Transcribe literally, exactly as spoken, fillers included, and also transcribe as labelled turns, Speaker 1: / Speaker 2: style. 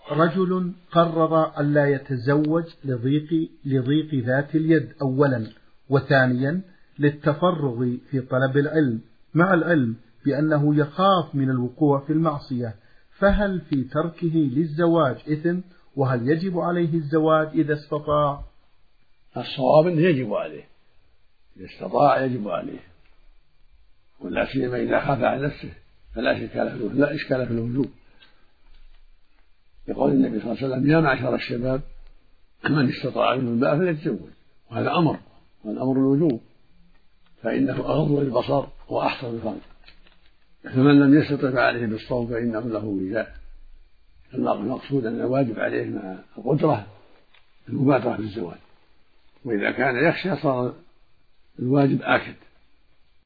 Speaker 1: رجل قرر ألا يتزوج لضيق, لضيق ذات اليد أولا، وثانيا للتفرغ في طلب العلم، مع العلم بأنه يخاف من الوقوع في المعصية، فهل في تركه للزواج إثم؟ وهل يجب عليه الزواج إذا استطاع؟
Speaker 2: الصواب أنه يجب عليه، إذا استطاع يجب عليه، ولا سيما إذا خاف على نفسه فلا إشكال لا إشكال في الوجوب، يقول النبي صلى الله عليه وسلم: يا معشر الشباب من استطاع منكم الباءة فليتزوج، وهذا أمر، والأمر الوجوب، فإنه أغض للبصر وأحصن للفرج، فمن لم يستطع فعليه بالصوم فإنه له وجاء. المقصود أن الواجب عليه مع القدرة المبادرة بالزواج، وإذا كان يخشى صار الواجب آكد.